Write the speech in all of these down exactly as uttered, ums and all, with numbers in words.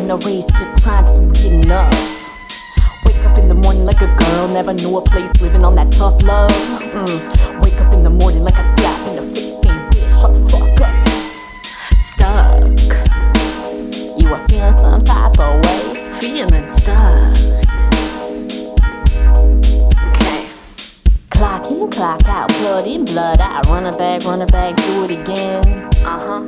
in a race, just trying to get enough. Wake up in the morning like a girl, never knew a place, living on that tough love. Mm. Wake up in the morning like a slap in the face, saying, bitch, shut the fuck up. Stuck. You are feeling some type of way, feeling stuck. Okay. Clock in, clock out, blood in, blood out. Run it back, run it back, do it again. Uh-huh.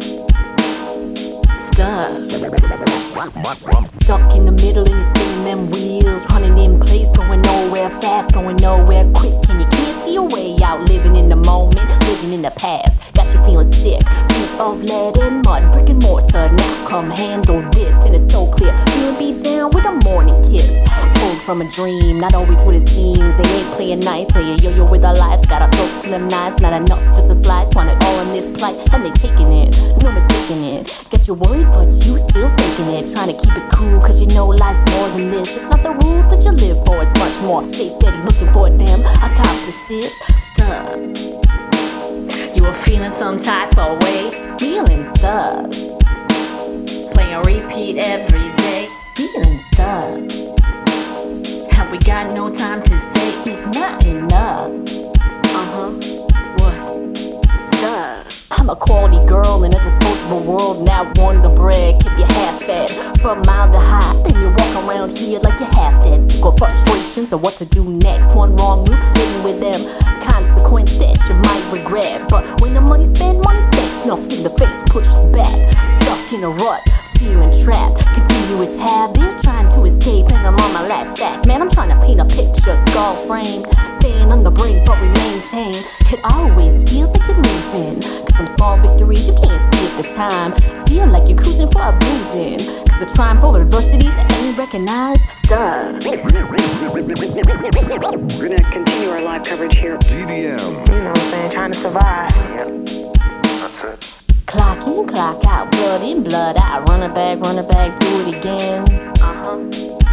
Stuck. Stuck in the middle and you're spinning them wheels, running in place, going nowhere fast, going nowhere quick, and you can't see your way out. Living in the moment, living in the past, got you feeling sick, feet of lead and mud, brick and mortar. Now come handle this, and it's so clear. Feeling beat down with a morning kiss, pulled from a dream, not always what it seems. They ain't playing nice, playing yo-yo with our lives. Gotta throw to them knives, not enough just a slice. Want it all in this plight, and they taking it, no mistaking it. Get you worried, but you still faking it, trying to keep it cool, cause you know life's more than this. It's not the rules that you live for, it's much more. Stay steady, looking for them, accomplices. Stuck. You were feeling some type of way, feeling stuck. Playing repeat every day, feeling stuck. And we got no time to say it's not enough. Uh-huh. What? Stuck. I'm a quality girl in a disposable world, not one to brag. Keep you half fed from mild to high, then you walk around here like you're half dead. Sick of frustrations of what to do next. One wrong move, living with them consequence that you might regret. But when the money spent, money spent, snuffed in the face, pushed back. Stuck in a rut, feeling trapped. Continuous habit, trying to escape, and I'm on my last act. Man, I'm trying to paint a picture, skull framed, staying on the brink, but we maintain. It always feels like you're losing, cause some small victories you can't see at the time. Feel like you're cruising for a bruising, cause the triumph over adversities that ain't recognized. Duh. We're gonna continue our live coverage here. D D M. You know what I'm saying, trying to survive. Yep. That's it. Clock in, clock out, blood in, blood out. Run it back, run it back, do it again. Uh-huh.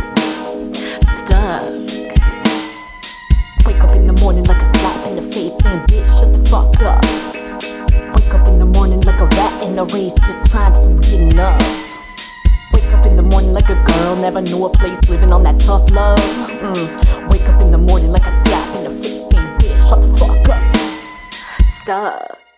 Stuck. Wake up in the morning like a slap in the face, saying, bitch, shut the fuck up. Wake up in the morning like a rat in a race, just trying to get enough. Wake up in the morning like a girl, never knew a place, living on that tough love. Mm. Wake up in the morning like a slap in the face, saying, bitch, shut the fuck up. Stuck.